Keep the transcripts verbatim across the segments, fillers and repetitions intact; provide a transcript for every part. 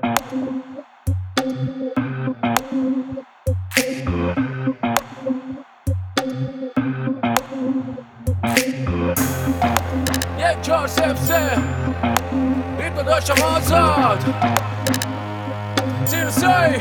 یک چهار صفر سه ریتم داشتم آزاد زیر سای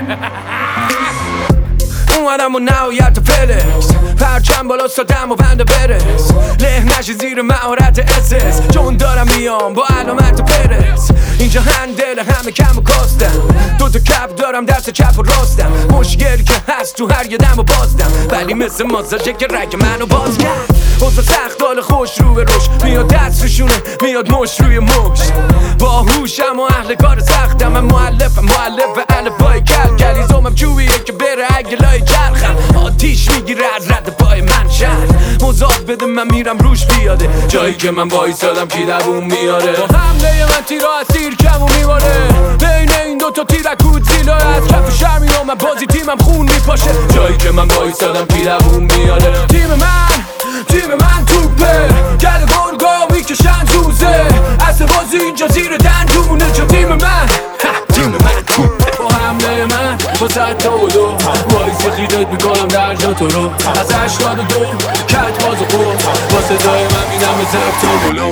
اومدم و نهایت فلکس پرچم بالا سادم و بنده برس له نشی زیر مهارت اسس چون دارم میام با علامت پرس اینجا هندل همه کم و کاستم دو تا کپ دارم دست چپ و راستم مشکلی که هست تو هر یه دم و بازدم ولی مثل ماساژه که رگ منو باز کرد اوضاع سخت حال خوش رو به روش میاد دست روشونه میاد مش روی مش با هوشم و اهل کار سختم من مؤلفم مؤلف الفبای کل کلیزومم چوبیه که بره اگه لای جرخم آتیش میگیره از رد پای من شهر مزاد بده من میرم روش بیاده جایی که من وایسادم کی دووم میاره با حمله من تیرا از تیر کم و میباره بین این دوتا تیرکود زیلا از کف شهر میامم بازی تیمم خون میپاشه جایی که من وایسادم کی دووم میاره تیم من تیم من توپه گل گرگا میکشن زوزه اصل بازی اینجا زیر دندونه چون تیم من تیم من توپه با حمله من با صد تا و دو وایس خیدت میکنم در جا تو رو از هشتاد و دو کت باز و خود با صدای من میدم به زفت و بلو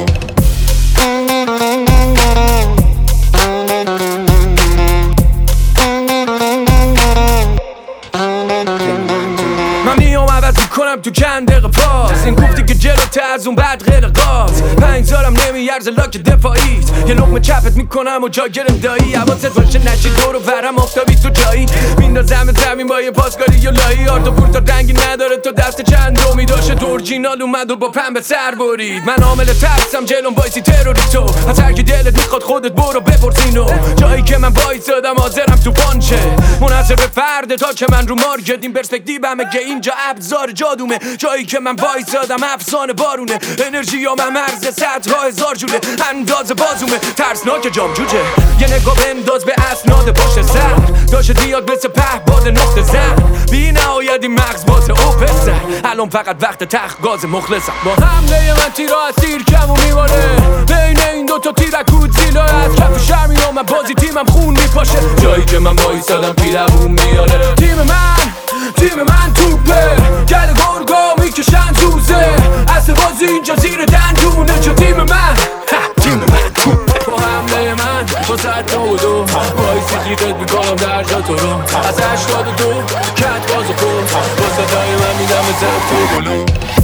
من میام عوض میکنم تو چند دقیقه پاس این گفتی که جلوته از اون بعد غیر قاس پنج سالم نمیارزه لاک دفاعیت یه لقمه چپت میکنم و جا گرم دایی حواست باشه نشی دور و برم آفتابی تو جایی میندازم زمین با یه پاسکاری یا لایی آرد و پورتا رنگی نداره تو دست چند رومی داشته تو اورجینال اومد و با پنبه سر برید من عامل ترسم جلوم وایسی تروریستو از هر کی دلت میخواد خودت برو بپرسینو جایی که من وایسادم حاضرم تو پانچه منحصر به فرد تا که من رو مارکت این پرسپکتیومه که اینجا ابزار جادومه جایی که من وایسادم افسانه بارونه انرژی من مرز صدها هزار جوله انداز بازومه ترسناک جام جوجه یه نگاه بنداز به اسناد پشت سر داشت دیاد مثل پهباد نقطه زن بی نهایت این مغز باز اوپسر الان فقط وقت تخت گاز مخلصم با حمله من تیرا از تیر کم و میباره بین این دوتا تیرکود زیلا از کف شهر میامم بازی تیمم خون میپاشه جایی که من وایسادم کی دووم میاره تیم من تیم من توپه گل گرگا میکشن زوزه اصل بازی اینجا زیر دندونه چون تیم من تیم من توپه با حمله من با صد تا و دو وایسی خیدت میکنم در جا تو رو از هشتاد و دو کت باز و خود با صدای من میدم به زفت و بلو